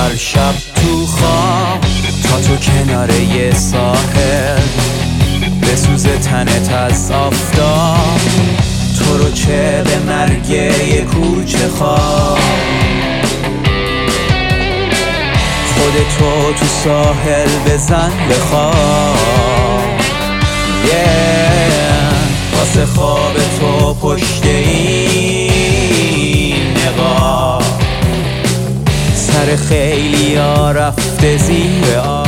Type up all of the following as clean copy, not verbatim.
هر شب تو خواب تا تو کنار یه ساحل بسوزه تنت از آفتاب، تو رو چه به مرگ یه کوچه خواب، خودتو تو ساحل بزن بخواب. واسه خواب تو پشت این نقاب سر خیلی ها رفته زیر آب.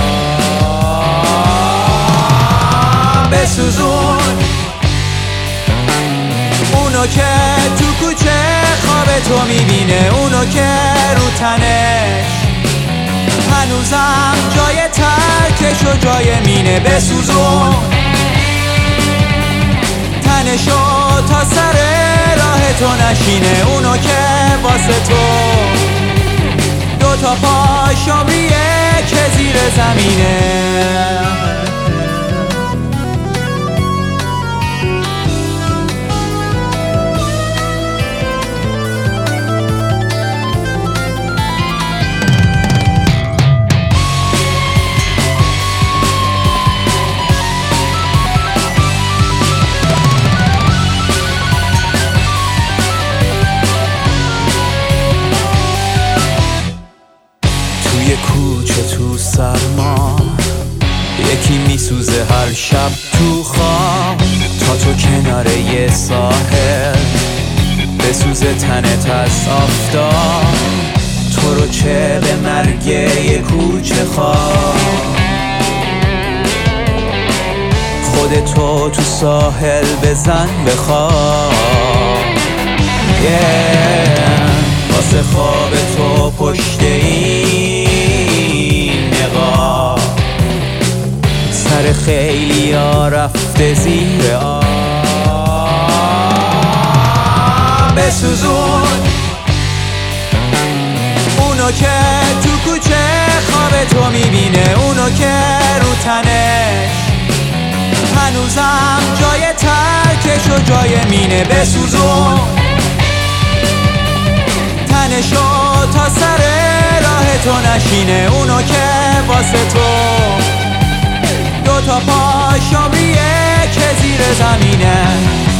بسوزون اونو که تو کوچه خواب تو میبینه، اونو که رو تنش هنوزم جای ترکش و جای مینه. بسوزون تنشو تا سر راه تو نشینه، اونو که واسه تو دوتا پاشو بیه که زیر زمینه. توی کوچه تو سرما یکی میسوزه هر شب تو خواب تا تو کنار یه ساحل بسوزه تنت از آفتاب، تو رو چه به مرگ یه کوچه خواب، خودتو تو ساحل بزن بخواب. واسه خواب تو پشت این نقاب سر خیلی ها رفته زیر آب. بسوزون اونو که تو کوچه خواب تو میبینه، اونو که رو تنش هنوزم جای ترکش و جای مینه. بسوزون تنشو تا سر راه تو نشینه، اونو که واسه تو دوتا پاشو بیه که زیر زمینه.